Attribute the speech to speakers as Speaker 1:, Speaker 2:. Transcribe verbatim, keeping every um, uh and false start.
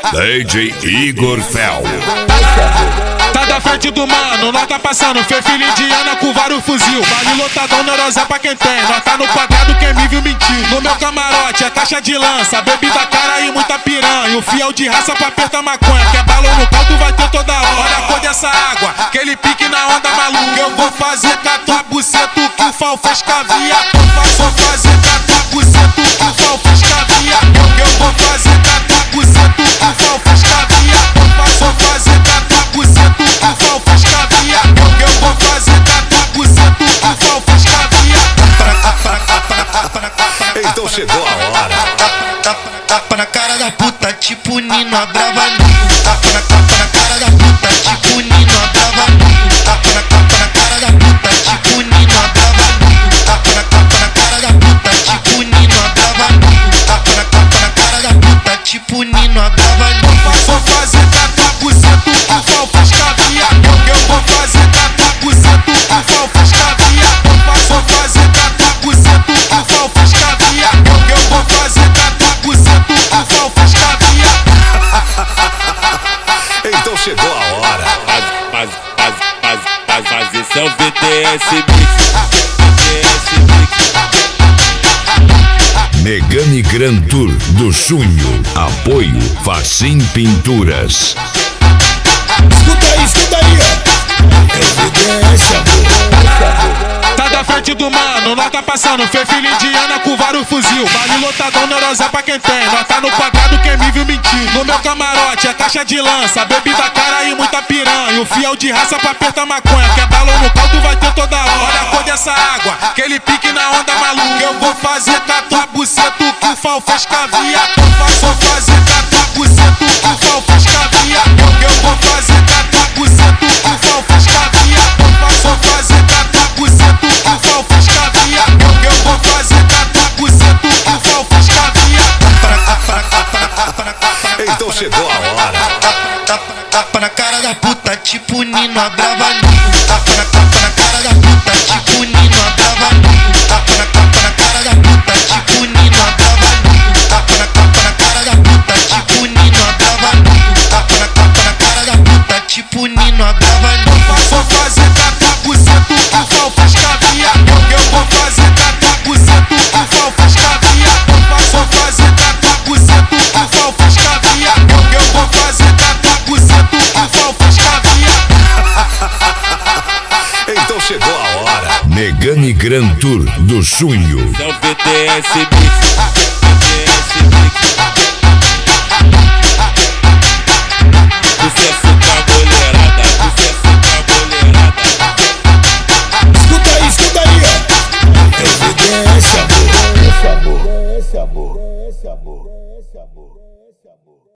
Speaker 1: D J Igor Fel.
Speaker 2: Tá da frente do mano, nós tá passando. Fê filho indiana com vários fuzil. Vale lotadão, neurose é pra quem tem. Nós tá no quadrado, quem me viu mentir. No meu camarote é caixa de lança, bebida cara e muita piranha. O fiel de raça pra apertar maconha. Quer balão no caldo vai ter toda hora. Olha a cor dessa água, aquele pique na onda maluca. Eu vou fazer com a tua buceta que o Fal fez cavia. Vou fazer com a tua buceta que o Fal fez cavia. Eu vou fazer com a tua buceta que o Fal fez cavia. Vou fazer com a tua buceta que o Fal fez cavia. Eu vou fazer com a tua buceta que o Fal fez cavia.
Speaker 1: Então chegou a hora.
Speaker 3: Tapa na cara da puta, tipo Nino, a brava Nino. Tapa na, tapa na cara da puta, tipo Nino, a brava Nino. Tapa na, tapa na cara da puta, tipo Nino, a brava Nino. Tapa na, tapa na cara da puta, tipo Nino, a brava Nino. Tapa na, tapa na cara da puta, tipo Nino, a brava Nino.
Speaker 2: Vou fazer com a tua buceta que o Fal fez cavia. Eu vou fazer com a tua buceta que o Fal fez cavia. Vou fazer com a tua buceta que o Fal fez cavia. Eu vou fazer com a tua buceta que o Fal fez cavia.
Speaker 1: Então chegou a hora.
Speaker 4: Faz, faz, faz, faz, faz, esse é o V T S Mix. V T S Mix.
Speaker 1: Megane Grand Tour do Junho. Apoio Facim Pinturas.
Speaker 5: Escuta aí, escuta aí, ó. Evidência, amor.
Speaker 2: Tá da frente do mano, nós tá passando. Fê filho indiana com vários fuzil. Vale lotadão, neurose é pra quem tem. Nós tá no quadrado, quem me viu mentir. No meu camarote é caixa de lança, bebida cara e muita piranha. O fiel de raça pra apertar maconha. Quer balão no caldo vai ter toda hora. Olha a cor dessa água, aquele pique na onda maluca. Eu vou fazer com a tua buceta que o Fal fez cavia. Vou fazer com a tua buceta que o Fal fez cavia. Eu vou fazer com a tua buceta que o Fal fez cavia. Vou fazer com a tua buceta que o Fal fez cavia. Eu vou fazer com a tua buceta que o Fal fez cavia.
Speaker 1: Então chegou a hora.
Speaker 3: Tapa na cara da puta, tipo Nino, a brava Nino. Tapa na, tapa na cara da puta, tipo Nino, a brava Nino. Tapa na, tapa na cara da puta, tipo Nino, a brava Nino. Tapa na, tapa na cara da puta, tipo Nino, a brava Nino. Tapa na, tapa na cara da puta, tipo Nino, a brava Nino.
Speaker 2: Vou fazer com a tua buceta que o Fal fez cavia. Eu vou fazer com a tua buceta que o Fal fez cavia. Vou fazer com a tua buceta que o Fal fez cavia. Eu vou fazer com a tua buceta que o Fal fez cavia.
Speaker 1: Então chegou a hora. Megane Grand Tour do Junho.
Speaker 4: Esse é o V T S Mix. V T S Mix. Sucesso pra mulherada, sucesso pra mulherada.
Speaker 5: Escuta aí, escuta aí, ó. Evidência, amor. Evidência, amor. Evidência, amor.